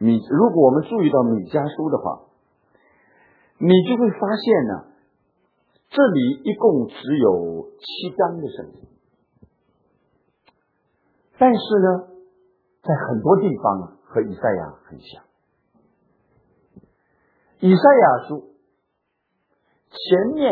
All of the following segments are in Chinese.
如果我们注意到米迦书的话，你就会发现呢，这里一共只有7章的圣经，但是呢，在很多地方啊，和以赛亚很像。以赛亚书前面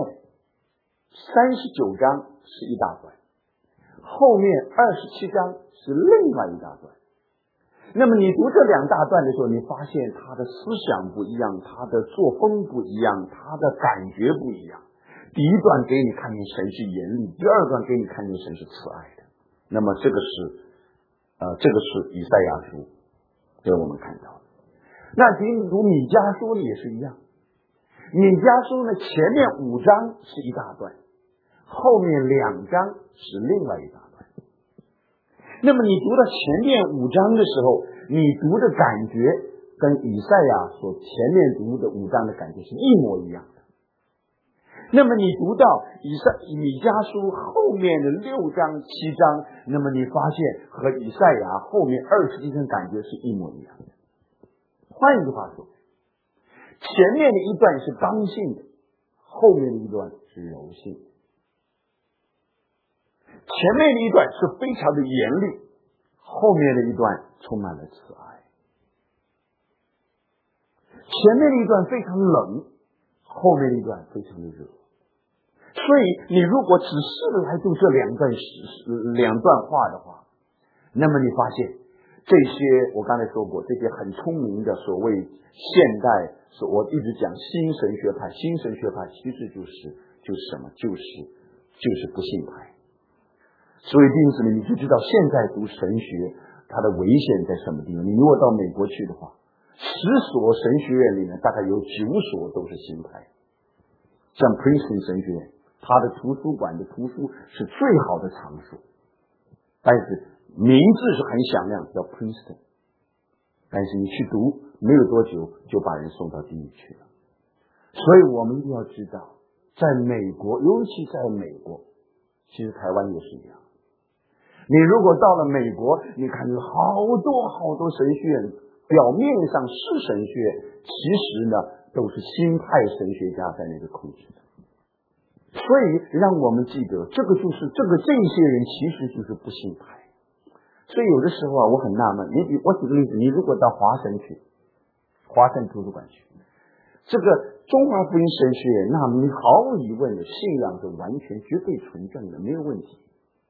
39章是一大段，后面27章是另外一大段。那么你读这2大段的时候，你发现他的思想不一样，他的作风不一样，他的感觉不一样。第一段给你看见神是严厉，第二段给你看见神是慈爱的。那么这个是以赛亚书给我们看到的。那你读米迦书也是一样，米迦书呢前面5章是一大段，后面2章是另外一大段。那么你读到前面5章的时候，你读的感觉跟以赛亚所前面读的5章的感觉是一模一样的。那么你读到米迦书后面的6章7章，那么你发现和以赛亚后面21章感觉是一模一样的。换一句话说，前面的一段是刚性的，后面的一段是柔性的。前面的一段是非常的严厉，后面的一段充满了慈爱。前面的一段非常冷，后面的一段非常的热。所以你如果仔细的来读这两段话的话，那么你发现这些我刚才说过，这些很聪明的所谓现代，我一直讲新神学派其实就是什么，就是不信派。所以因此呢，你就知道现在读神学它的危险在什么地方。你如果到美国去的话，10所神学院里面大概有9所都是新派。像 Princeton 神学院，它的图书馆的图书是最好的场所，但是名字是很响亮，叫 Princeton， 但是你去读没有多久就把人送到地狱去了。所以我们一定要知道，在美国，尤其在美国，其实台湾也是一样。你如果到了美国，你看有好多神学院，表面上是神学院，其实呢都是新派神学家在那个控制的。所以让我们记得，这些人其实就是不信派。所以有的时候啊，我很纳闷，我举个例子，你如果到华神图书馆去，这个中华福音神学院，那你毫无疑问的信仰是完全绝对纯正的，没有问题。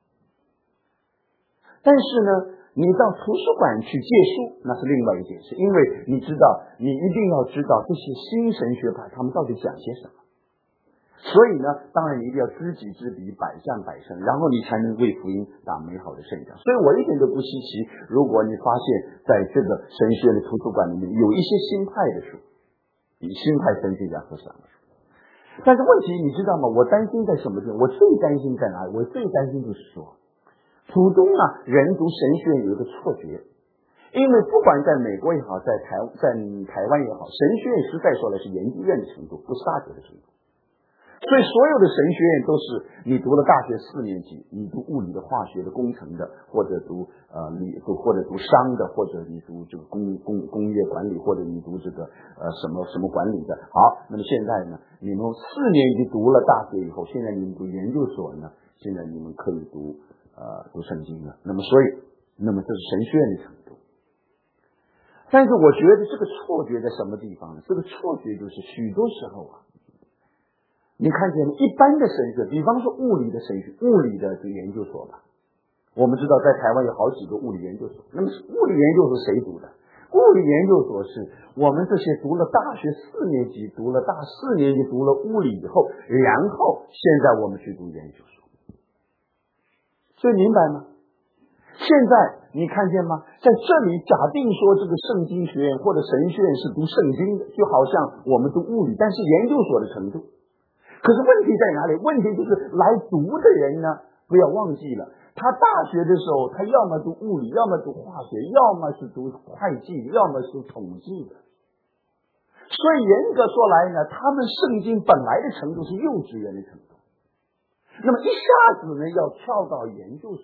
但是呢，你到图书馆去借书，那是另外一件事，因为你一定要知道这些新神学派他们到底讲些什么。所以呢，当然你一定要知己知彼，百战百胜，然后你才能为福音打美好的胜仗。所以我一点都不稀奇，如果你发现在这个神学院的图书馆里面有一些新派的书，以新派神学家所想的书。但是问题你知道吗？我担心在什么地方？我最担心在哪里？我最担心就是说，普通人读神学院有一个错觉，因为不管在美国也好，在台湾也好，神学院实在说来是研究院的程度，不是大学的程度。所以所有的神学院都是你读了大学4年级，你读物理的、化学的、工程的，或者读商的，或者你读这个工业管理，或者你读这个什么管理的。好，那么现在呢，你们4年级读了大学以后，现在你们读研究所呢，现在你们可以读圣经了。那么这是神学院的程度。但是我觉得这个错觉在什么地方呢？这个错觉就是许多时候你看见一般的神学，比方说物理的神学，物理的这个研究所吧，我们知道在台湾有好几个物理研究所。那么物理研究所谁读的？物理研究所是我们这些读了大学4年级，读了大4年级，读了物理以后，然后现在我们去读研究所。所以明白吗？现在你看见吗？在这里假定说这个圣经学院或者神学院是读圣经的，就好像我们读物理，但是研究所的程度。可是问题在哪里？问题就是来读的人呢，不要忘记了，他大学的时候，他要么读物理，要么读化学，要么是读会计，要么是统计的。所以严格说来呢，他们圣经本来的程度是幼稚园的程度。那么一下子呢，要跳到研究所，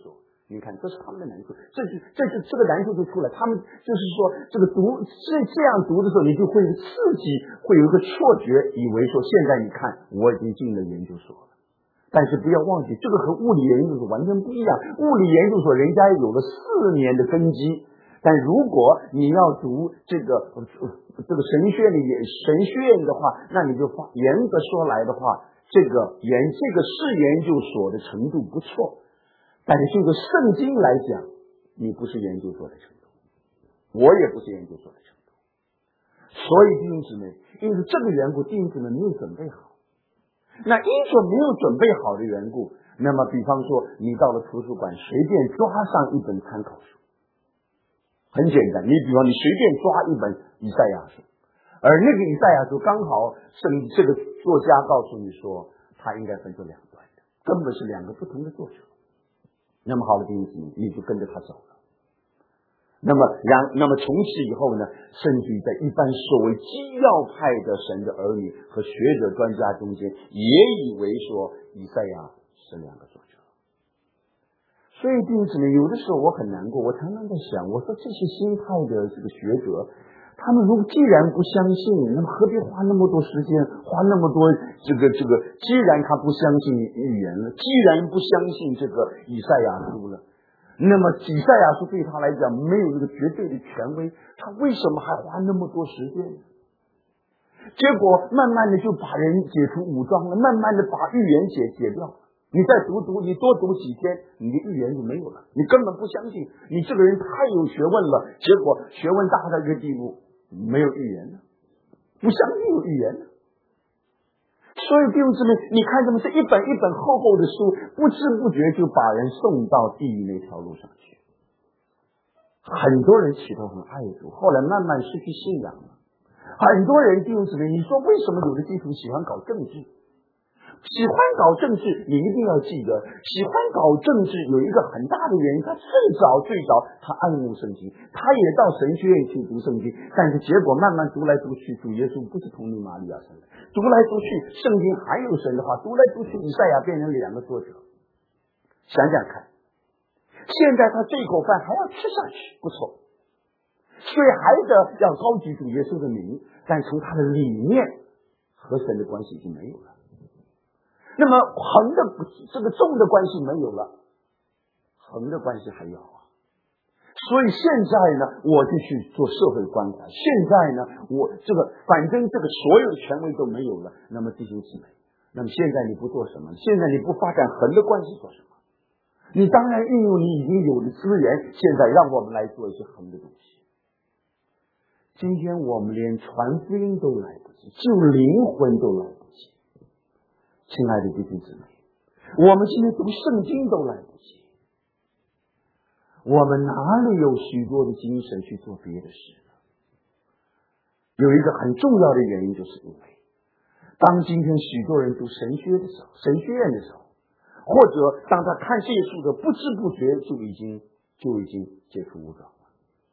你看，这是他们的难处，这个难处就出来。他们就是说，这样读的时候，你就会刺激，会有一个错觉，以为说现在你看我已经进了研究所了。但是不要忘记，这个和物理研究所完全不一样。物理研究所人家有了4年的根基，但如果你要读这个神学院的话，那你就严格说来的话，这个是研究所的程度不错。但是这个圣经来讲，你不是研究所的程度，我也不是研究所的程度。所以弟兄姊妹，因为这个缘故，弟兄姊妹没有准备好。那因着没有准备好的缘故，那么比方说你到了图书馆随便抓上一本参考书，很简单，你比方你随便抓一本以赛亚书，而那个以赛亚书刚好这个作家告诉你说他应该分成2段的，根本是2个不同的作者。那么好的弟兄姊妹，你就跟着他走了。那么从此以后呢，甚至于在一般所谓基要派的神的儿女和学者专家中间，也以为说以赛亚是2个作者。所以弟兄姊妹，有的时候我很难过，我常常在想，我说这些新派的这个学者，他们如果既然不相信，那么何必花那么多时间，花那么多这个？既然他不相信预言了，既然不相信这个以赛亚书了，那么以赛亚书对他来讲没有那个绝对的权威，他为什么还花那么多时间呢？结果慢慢的就把人解除武装了，慢慢的把预言解掉了。你再你多读几天，你的预言就没有了。你根本不相信，你这个人太有学问了，结果学问大到一个地步，没有预言了，不相信有预言了。所以弟兄姊妹，你看这么这一本一本厚厚的书，不知不觉就把人送到地狱那条路上去。很多人起头很爱主，后来慢慢失去信仰了。很多人弟兄姊妹，你说为什么有的基督徒喜欢搞政治？喜欢搞政治，你一定要记得，喜欢搞政治有一个很大的原因，他最早他爱慕圣经，他也到神学院去读圣经，但是结果慢慢读来读去，主耶稣不是从你玛利亚生的，读来读去，圣经还有神的话，读来读去，以赛亚变成2个作者。想想看，现在他这口饭还要吃下去，不错，所以还得要高举主耶稣的名，但从他的理念和神的关系已经没有了。那么横的这个纵的关系没有了，横的关系还有啊。所以现在呢，我就去做社会关怀。现在呢，我反正这个所有的权威都没有了。那么弟兄姊妹，那么现在你不做什么？现在你不发展横的关系做什么？你当然运用你已经有的资源，现在让我们来做一些横的东西。今天我们连传福音都来不及，救灵魂都来不及。亲爱的弟兄姊妹，我们今天读圣经都来不及，我们哪里有许多的精神去做别的事呢？有一个很重要的原因，就是因为当今天许多人读神学院的时候，或者当他看这些书的不知不觉就已经解除武装了。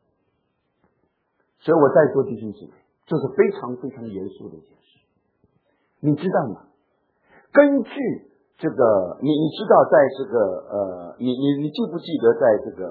所以我在说弟兄姊妹，这是非常非常严肃的一件事。你知道吗？根据这个，你知道，在这个你记不记得在这个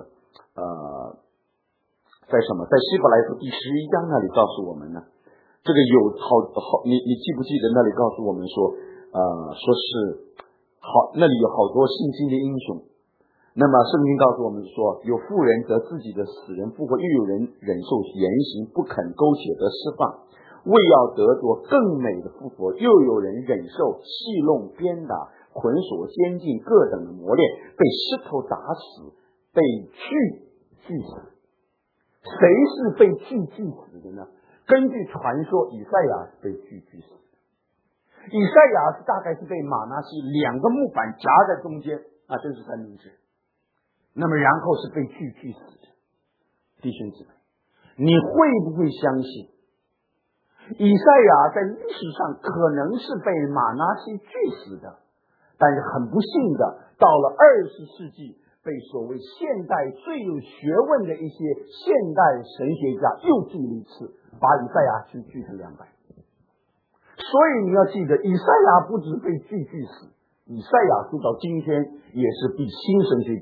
在什么？在希伯来书第11章那里告诉我们呢？这个有你记不记得那里告诉我们说说是好，那里有好多信心的英雄。那么圣经告诉我们说，有妇人得自己的死人复活，又有人忍受严刑，不肯苟且得释放。为要得着更美的复活，又有人忍受戏弄、鞭打、捆锁、监禁各等的磨练，被石头打死，被锯死。谁是被锯死的呢？根据传说，以赛亚是被锯死的。以赛亚大概是被马拿西2个木板夹在中间，这是三明治。那么然后是被锯死的。弟兄姊妹，你会不会相信以赛亚在历史上可能是被马拿西锯死的，但是很不幸的，到了20世纪，被所谓现代最有学问的一些现代神学家又锯了一次，把以赛亚锯成200。所以你要记得，以赛亚不止被锯死，以赛亚书到今天也是被新神学家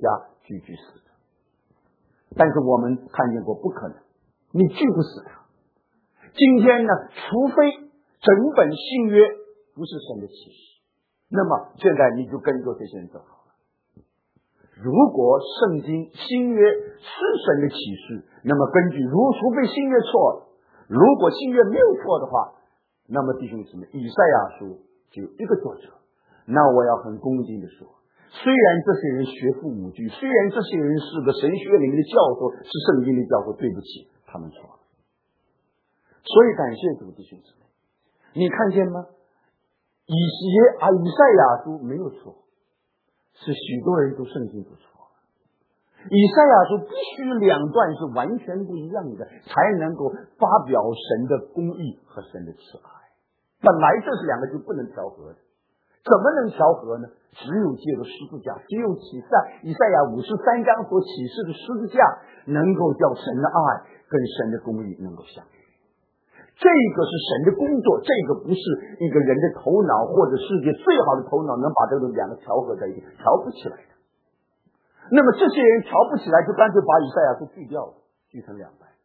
句句死的。但是我们看见过不可能，你句不死他。今天呢，除非整本新约不是神的启示，那么现在你就跟着这些人走好了。如果圣经新约是神的启示，那么根据除非新约错了，如果新约没有错的话，那么弟兄姊妹，以赛亚书就一个作者。那我要很恭敬的说，虽然这些人学富五车，虽然这些人是个神学里面的教授，是圣经的教授，对不起，他们错了。所以感谢主，弟兄姊妹，你看见吗？以赛亚书没有错，是许多人读圣经读错了。以赛亚书必须两段是完全不一样的，才能够发表神的公义和神的慈爱。本来这是两个就不能调和的，怎么能调和呢？只有借着十字架，只有以赛亚53章所启示的十字架，能够叫神的爱跟神的公义能够相遇。这个是神的工作，这个不是一个人的头脑或者世界最好的头脑能把这两个调和在一起，调不起来的。那么这些人调不起来，就干脆把以赛亚书锯掉了，锯成两半。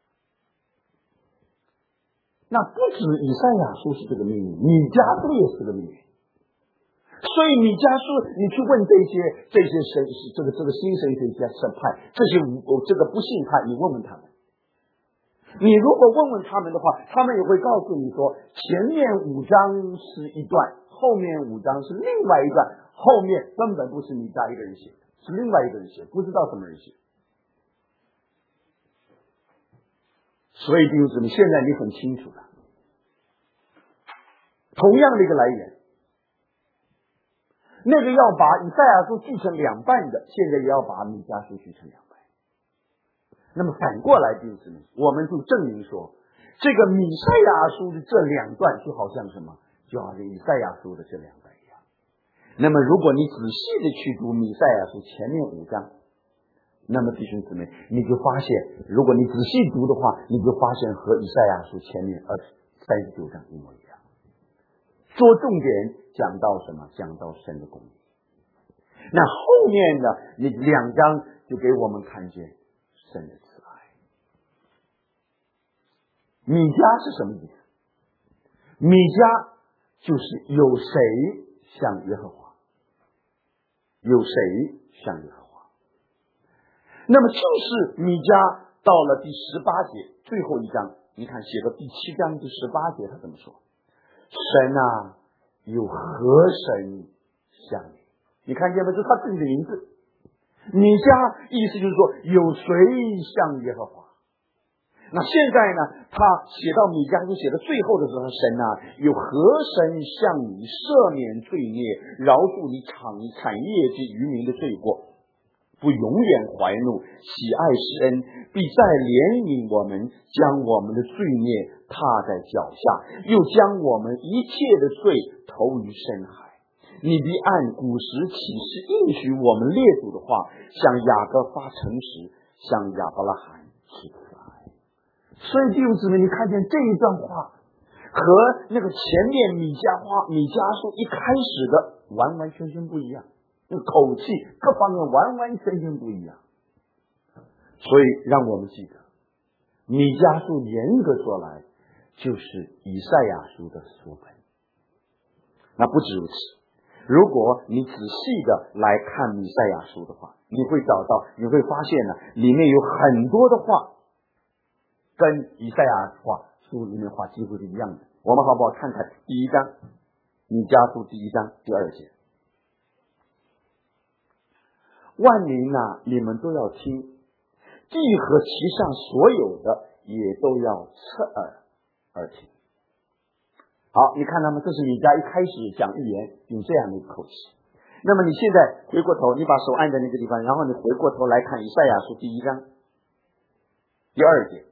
那不止以赛亚书是这个命运，米迦书也是这个命运。所以米迦书，你去问这些神，这个新神学家派，这些这个不信派，你问问他们。你如果问问他们的话，他们也会告诉你说，前面5章是一段，后面5章是另外一段，后面根本不是米迦一个人写的，是另外一个人写，不知道什么人写。所以弟兄姊妹，现在你很清楚了，同样的一个来源，那个要把以赛亚书锯成两半的，现在也要把米迦书锯成两半。那么反过来，弟兄姊妹，我们就证明说，这个米赛亚书的这两段就好像什么？就好像以赛亚书的这两段一样。那么如果你仔细的去读米赛亚书前面5章，那么弟兄姊妹，你就发现，如果你仔细读的话，你就发现和以赛亚书前面39章一模一样。说重点讲到什么？讲到神的公义。那后面呢，你2章就给我们看见神的慈爱。米迦是什么意思？米迦就是有谁像耶和华，有谁像耶和华。那么就是米迦到了第18节最后一章，你看写到第7章第18节，他怎么说？神啊，有何神像你？你看见吗？就是他自己的名字。米迦意思就是说，有谁像耶和华？那现在呢，他写到米迦书写到最后的时候，神啊，有何神向你赦免罪孽，饶恕你产业之渔民的罪过，不永远怀怒，喜爱施恩，必再怜悯我们，将我们的罪孽踏在脚下，又将我们一切的罪投于深海。你必按古时启示应许我们列祖的话，向雅各发诚实，向亚伯拉罕施慈爱。所以弟兄姊妹，你看见这一段话和那个前面米迦书一开始的完完全全不一样，那口气各方面完完全全不一样。所以让我们记得，米迦书严格说来就是以赛亚书的书本。那不止如此，如果你仔细的来看米赛亚书的话，你会发现呢，里面有很多的话跟以赛亚书里面话几乎是一样的。我们好不好看看第1章，米迦书第1章第2节。万民啊，你们都要听，地和其上所有的也都要侧耳而听。好，你看到吗？这是米迦一开始讲预言用这样的一个口气。那么你现在回过头，你把手按在那个地方，然后你回过头来看以赛亚书第1章第2节。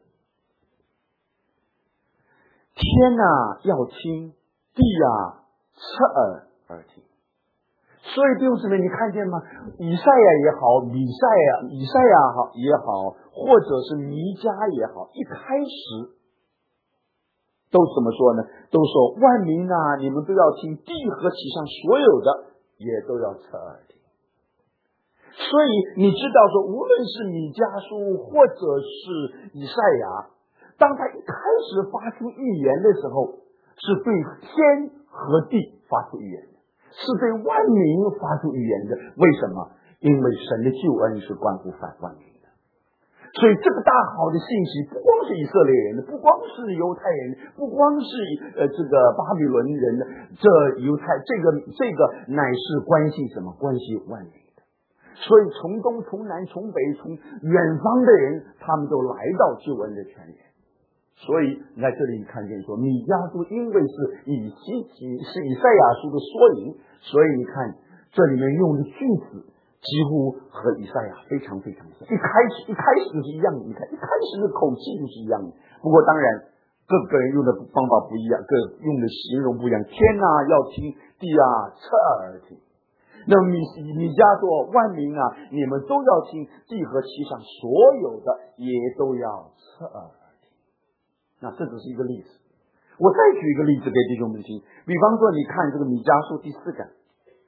天啊要听，地啊侧耳而听。所以弟兄姊妹，你看见吗？以赛亚也好，以赛亚也好，或者是弥迦也好，一开始都怎么说呢？都说万民啊，你们都要听，地和其上所有的也都要侧耳听。 所以你知道说，无论是米迦书或者是以赛亚，当他一开始发出预言的时候，是对天和地发出预言的，是对万民发出预言的。为什么？因为神的救恩是关乎万民的。所以这个大好的信息，不光是以色列人的，不光是犹太人的，不光是这个巴比伦人的，这乃是关系什么？关系万民的。所以从东从南从北从远方的人，他们都来到救恩的泉源。所以在这里你看见说，米迦书因为是以赛亚书的缩影，所以你看这里面用的句子几乎和以赛亚非常非常像。一开始就是一样的，你看一开始的口气就是一样的。不过当然各个人用的方法不一样，各用的形容不一样。天啊要听，地啊侧耳听。那么米迦说，万民啊，你们都要听，地和其上所有的也都要侧耳听。那这只是一个例子，我再举一个例子给弟兄们听。比方说，你看这个米迦书第4章，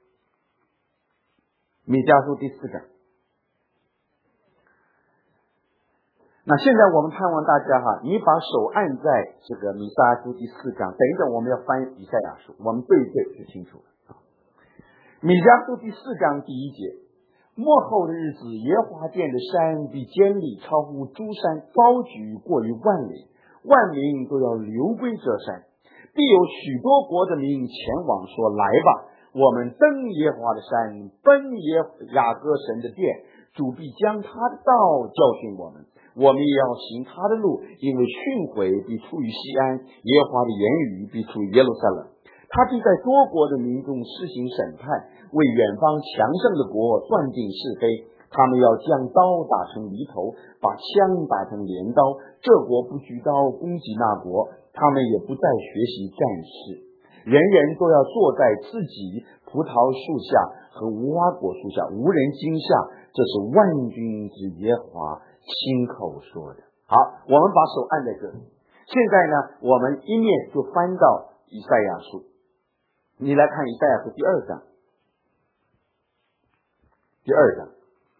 米迦书第4章。那现在我们盼望大家你把手按在这个米迦书第4章，等一等我们要翻以赛亚书，我们对一对就清楚了。米迦书第4章第1节，末后的日子，耶和华殿的山比坚立，超乎诸山，高举过于万里，万民都要流归这山。必有许多国的民前往，说：来吧，我们登耶和华的山，奔雅各神的殿，主必将他的道教训我们，我们也要行他的路，因为训诲必出于西安，耶和华的言语必出于耶路撒冷。他必在多国的民众施行审判，为远方强盛的国断定是非。他们要将刀打成犁头，把枪打成镰刀。这国不举刀攻击那国，他们也不再学习战事。人人都要坐在自己葡萄树下和无花果树下，无人惊吓。这是万军之耶和华亲口说的。好，我们把手按在这里。现在呢，我们一面就翻到以赛亚书。你来看以赛亚书第2章，第2章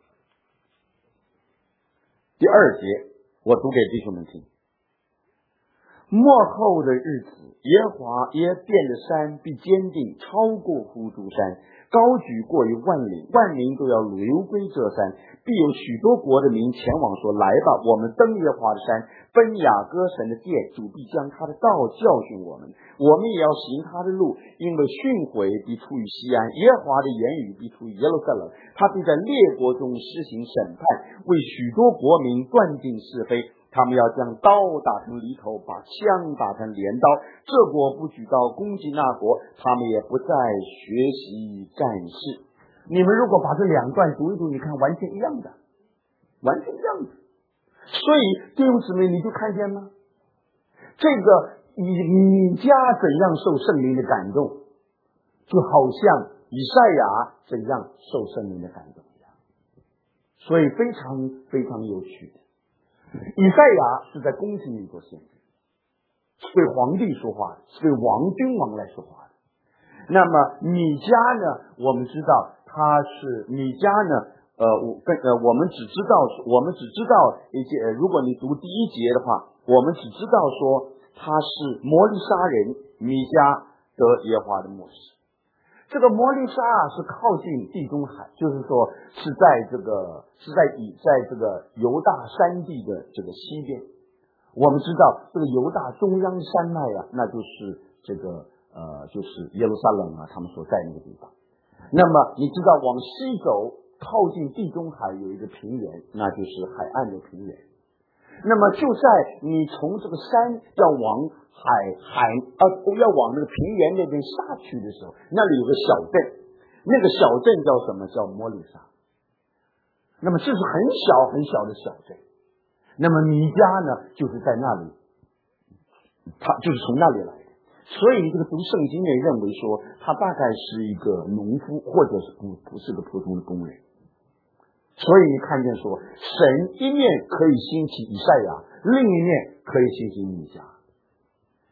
第2节，我读给弟兄们听。末后的日子，耶和华殿的山必坚定，超过乎诸山，高举过于万里，万民都要流归这山。必有许多国的民前往，说：来吧，我们登耶和华的山，奔雅各神的殿，主必将他的道教训我们，我们也要行他的路，因为训诲必出于西安，耶和华的言语必出于耶路撒冷。他必在列国中施行审判，为许多国民断定是非。他们要将刀打成犁头，把枪打成镰刀。这国不举刀攻击那国，他们也不再学习战事。你们如果把这2段读一读，你看完全一样的，完全一样的。所以弟兄姊妹，你就看见了这个米迦怎样受圣灵的感动，就好像以赛亚怎样受圣灵的感动一样。所以非常非常有趣的。以赛亚是在宫廷里做先知，是对皇帝说话的，是对君王来说话的。那么米迦呢，我们知道他是米迦呢，我们只知道一些，如果你读第1节的话，我们只知道说他是摩利沙人米迦得耶和华的默示。这个摩利沙是靠近地中海，就是说是在这个犹大山地的这个西边。我们知道这个犹大中央山脉那就是就是耶路撒冷他们所在那个地方。那么你知道往西走靠近地中海有一个平原，那就是海岸的平原。那么就在你从这个山要往要往那个平原那边下去的时候，那里有个小镇，那个小镇叫什么？叫摩利沙。那么这是很小很小的小镇。那么米迦呢，就是在那里，他就是从那里来的。所以这个读圣经的人认为说，他大概是一个农夫，或者是不是个普通的工人。所以你看见说，神一面可以兴起以赛亚，另一面可以兴起米迦。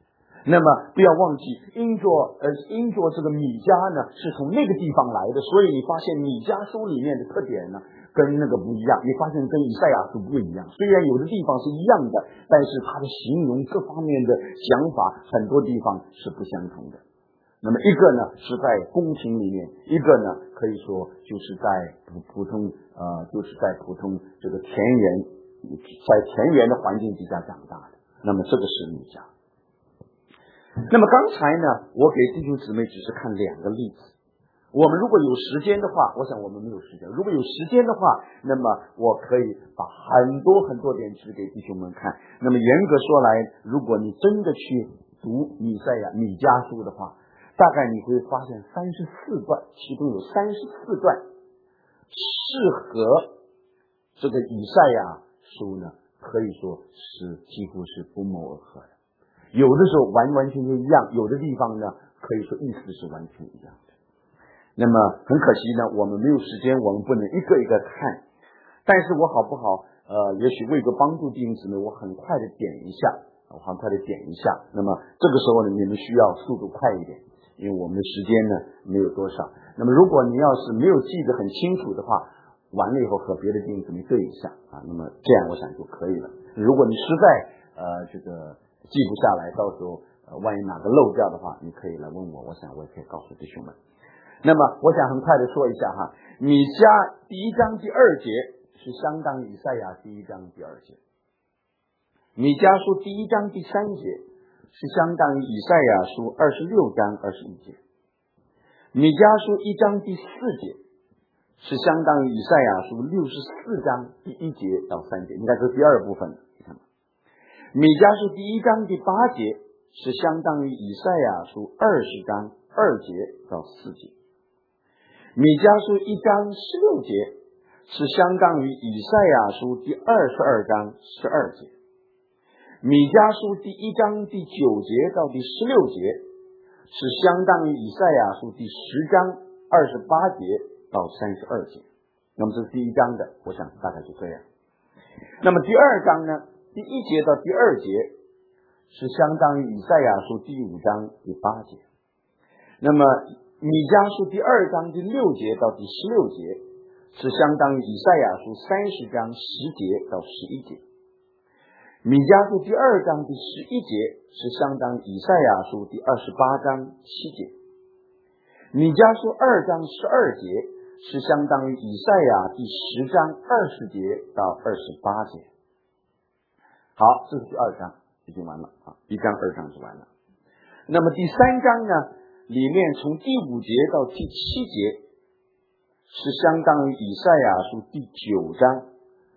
那么不要忘记，因着这个米迦呢是从那个地方来的，所以你发现米迦书里面的特点呢跟那个不一样，你发现跟以赛亚书不一样。虽然有的地方是一样的，但是它的形容各方面的想法很多地方是不相同的。那么一个呢是在宫廷里面，一个呢可以说就是在普通这个田园，在田园的环境底下长大的。那么这个是米迦。那么刚才呢，我给弟兄姊妹只是看2个例子。我们如果有时间的话，我想我们没有时间。如果有时间的话，那么我可以把很多点指给弟兄们看。那么严格说来，如果你真的去读米迦书的话，大概你会发现34段，其中有34段适合这个以赛亚书呢，可以说是几乎是不谋而合的。有的时候完全一样，有的地方呢可以说意思是完全一样的。那么很可惜呢，我们没有时间，我们不能一个一个看。但是我好不好也许为个帮助弟兄姊妹，我很快的点一下。那么这个时候呢，你们需要速度快一点，因为我们的时间呢没有多少。那么如果你要是没有记得很清楚的话，完了以后和别的弟兄姊妹对一下啊，那么这样我想就可以了。如果你实在这个记不下来，到时候万一哪个漏掉的话，你可以来问我，我想我也可以告诉弟兄们。那么我想很快的说一下哈，米迦第1章第2节是相当于以赛亚第1章第2节，米迦书第1章第3节是相当于以赛亚书26章21节，米迦书1章第4节是相当于以赛亚书64章第1节到3节，应该是第2部分。米迦书第1章第8节是相当于以赛亚书20章2节到4节，米迦书1章16节是相当于以赛亚书第22章12节，米迦书第1章第9节到第16节是相当于以赛亚书第10章28节到32节。那么这是第1章的，我想大概就这样。那么第2章呢，第1节到第2节是相当于以赛亚书第5章第8节。那么米迦书第2章第6节到第16节是相当于以赛亚书30章10节到11节。米迦书第2章第11节是相当于以赛亚书第28章7节。米迦书2章12节是相当于以赛亚第10章20节到28节。好，这是第2章已经完了啊，1章2章就完了。那么第3章呢，里面从第5节到第7节是相当于以赛亚书第9章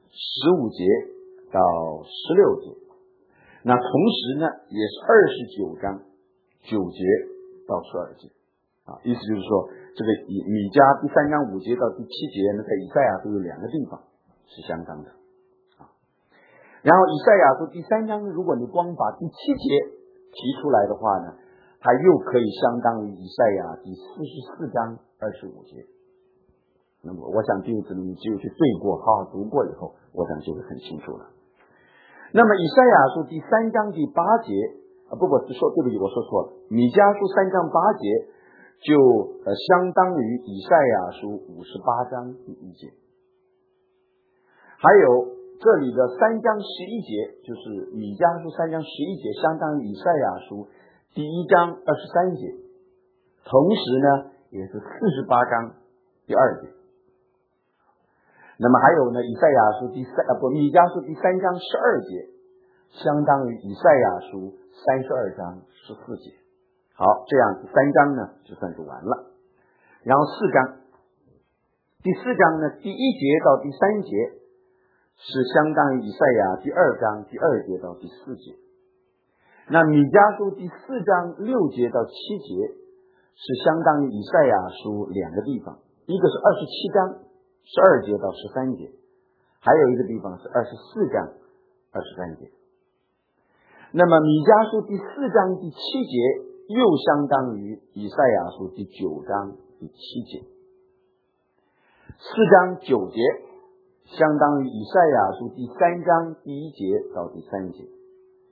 15节到16节。那同时呢，也是29章9节到12节啊，意思就是说，这个米迦第3章5节到第7节呢，在以赛亚书有2个地方是相当的啊。然后以赛亚书第3章，如果你光把第7节提出来的话呢，它又可以相当于以赛亚第44章25节。那么我想弟兄姊妹，你只有去对过，好好读过以后，我想就会很清楚了。那么以赛亚书第3章第8节对不起，我说错了，米迦书3章8节就相当于以赛亚书58章第1节。还有这里的3章11节，就是米迦书3章11节相当于以赛亚书第1章23节，同时呢也是48章第2节。那么还有呢，米迦书第3章12节相当于以赛亚书32章14节。好，这样3章呢就算是完了。然后4章，第4章呢第1节到第3节是相当于以赛亚第2章第2节到第4节。那米迦书第4章6节到7节是相当于以赛亚书2个地方，一个是27章12节到13节，还有一个地方是24章23节。那么米迦书第4章第7节又相当于以赛亚书第9章第7节。4章9节相当于以赛亚书第3章第1节到第3节。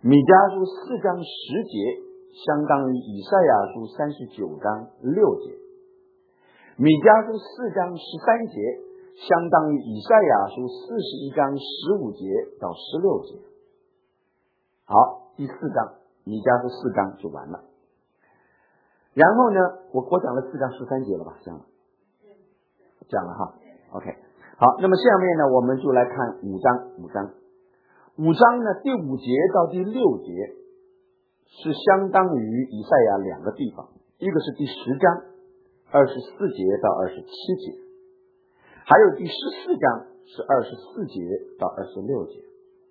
米迦书4章10节相当于以赛亚书39章6节，米迦书4章13节相当于以赛亚书41章15节到16节。好，第4章米迦书4章就完了。然后呢，我讲了4章13节了吧？讲了哈。OK， 好，那么下面呢，我们就来看5章呢，第5节到第6节是相当于以赛亚2个地方，一个是第10章24节到27节，还有第14章是24节到26节。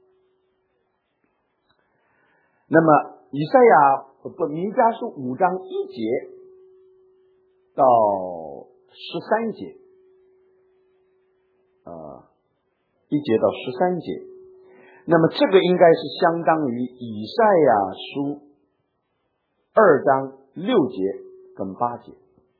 那么以赛亚弥迦书5章1节到13节，1节到13节，那么这个应该是相当于以赛亚书2章6节跟8节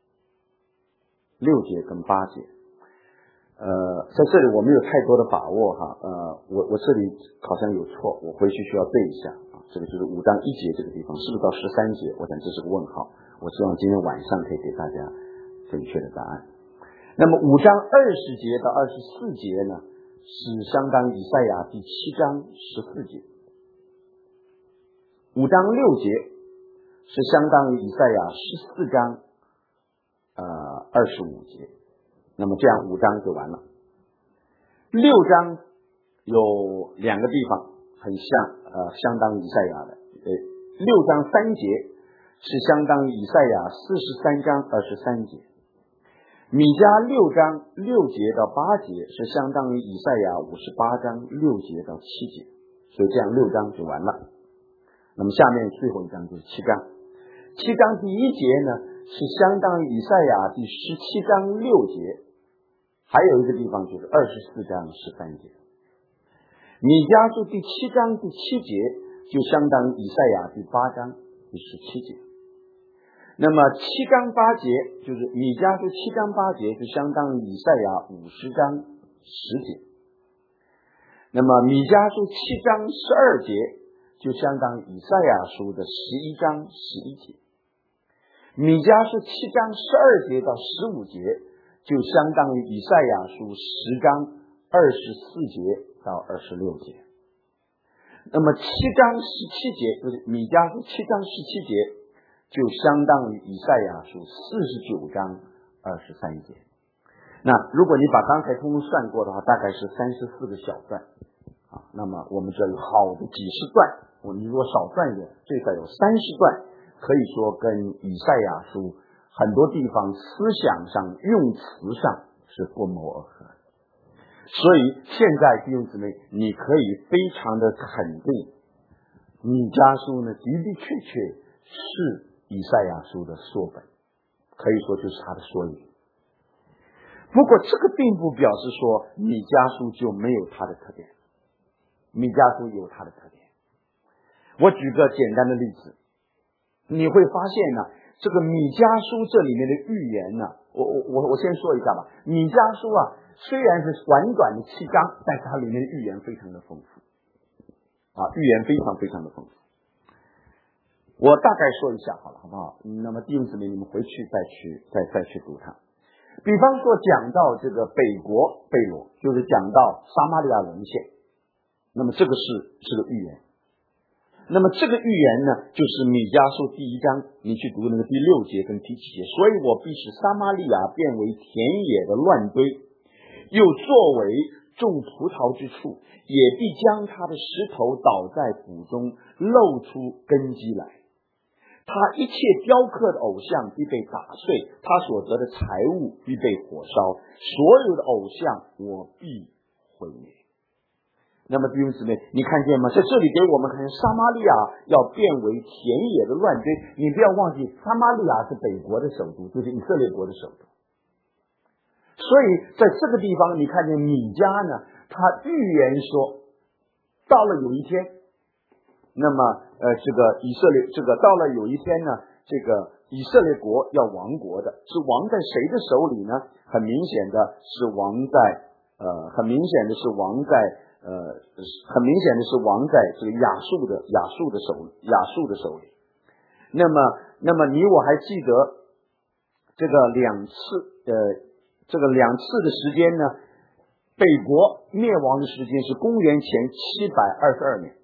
，6节跟8节。在这里我没有太多的把握哈，我这里好像有错，我回去需要对一下啊。这个就是5章1节这个地方，是不是到13节？我想这是个问号，我希望今天晚上可以给大家准确的答案。那么5章20节到24节呢，是相当于以赛亚第7章14节。5章6节是相当于以赛亚14章25节。那么这样5章就完了。6章有2个地方很相当于以赛亚的，6章3节是相当于以赛亚43章23节。米迦6章6节到8节是相当于以赛亚58章6节到7节，所以这样6章就完了。那么下面最后一章就是7章。7章第1节呢是相当于以赛亚第17章6节，还有一个地方就是24章13节。米迦书第7章第7节就相当于以赛亚第8章第17节。那么7章8节就是米迦书7章8节就相当于以赛亚50章10节。那么米迦书7章12节就相当于以赛亚书的11章11节。米迦书7章12节到15节就相当于以赛亚书10章24节到26节。那么7章17节就是米迦书7章17节就相当于以赛亚书49章23节。那如果你把刚才通通算过的话，大概是34个小段啊。那么我们这里好的几十段，你如果少算一点，最少有30段，可以说跟以赛亚书很多地方思想上用词上是不谋而合的。所以现在弟兄姊妹，你可以非常的肯定，米迦书呢的的确确是以赛亚书的缩本，可以说就是它的缩影。不过这个并不表示说米迦书就没有它的特点，米迦书有它的特点。我举个简单的例子，你会发现呢，这个米迦书这里面的预言呢，我先说一下吧。米迦书啊，虽然是短短的7章，但是它里面的预言非常的丰富啊，预言非常非常的丰富。我大概说一下好了，好不好？那么弟兄姊妹，你们回去再去读它。比方说讲到这个北国贝罗，就是讲到撒玛利亚沦陷，那么这个是个预言。那么这个预言呢，就是米迦书第1章，你去读那个第6节跟第7节。所以我必使撒玛利亚变为田野的乱堆，又作为种葡萄之处，也必将他的石头倒在谷中，露出根基来。他一切雕刻的偶像必被打碎，他所得的财物必被火烧，所有的偶像我必毁灭。那么弟兄姊妹，你看见吗？在这里给我们看，撒玛利亚要变为田野的乱堆。你不要忘记，撒玛利亚是北国的首都，就是以色列国的首都。所以在这个地方，你看见米迦呢，他预言说，到了有一天，那么这个以色列，这个到了有一天呢，这个以色列国要亡国的，是亡在谁的手里呢？很明显的是亡在很明显的是亡在这个亚述的手里。那么你我还记得这个两次的时间呢，北国灭亡的时间是公元前722年，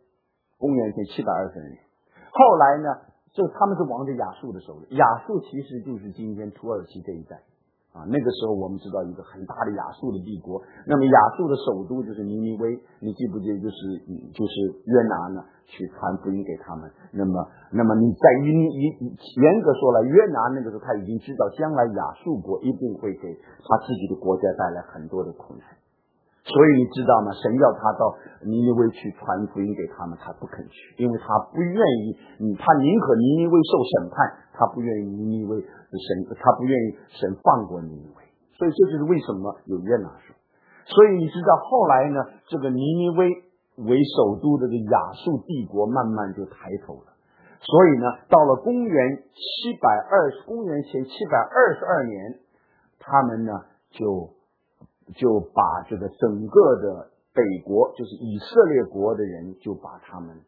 后来呢，他们是亡在亚述的手里。亚述其实就是今天土耳其这一带啊，那个时候我们知道一个很大的亚述的帝国，那么亚述的首都就是尼尼微，你记不记得就是约拿呢去传福音给他们。那么你在严格说来，约拿那个时候他已经知道将来亚述国一定会给他自己的国家带来很多的苦难，所以你知道吗？神要他到尼尼微去传福音给他们，他不肯去，因为他不愿意，他宁可尼尼微受审判，他不愿意他不愿意神放过尼尼微。所以这就是为什么有约拿书。所以你知道后来呢，这个尼尼微为首都的这亚述帝国慢慢就抬头了。所以呢，到了公元前722年，他们呢就把这个整个的北国，就是以色列国的人，就是他们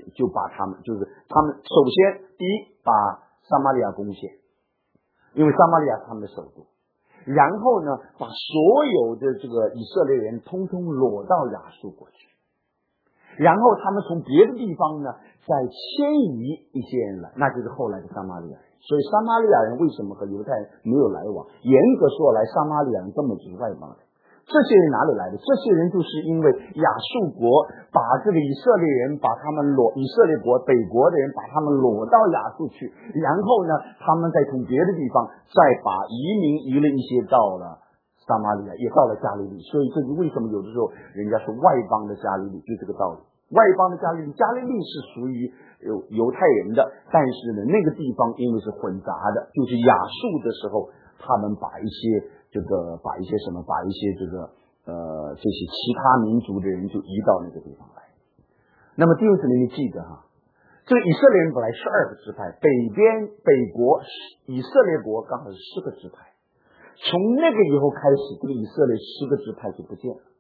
首先第一把撒玛利亚攻陷，因为撒玛利亚是他们的首都，然后呢把所有的这个以色列人通通掳到亚述国去，然后他们从别的地方呢再迁移一些人来，那就是后来的撒玛利亚人。所以撒玛利亚人为什么和犹太人没有来往？严格说来，撒玛利亚人根本就是外邦人。这些人哪里来的？这些人就是因为亚述国把这个以色列人把他们以色列国北国的人把他们掳到亚述去，然后呢他们再从别的地方再把移了一些到了撒玛利亚，也到了加利利。所以这是为什么有的时候人家说外邦的加利利，就这个道理。外邦的加利利是属于犹太人的，但是呢那个地方因为是混杂的，就是亚述的时候他们把一些这些其他民族的人就移到那个地方来。那么弟兄姊妹，你记得哈，这个以色列人本来12个支派，北国以色列国刚好是10个支派，从那个以后开始，这个以色列10个支派就不见了。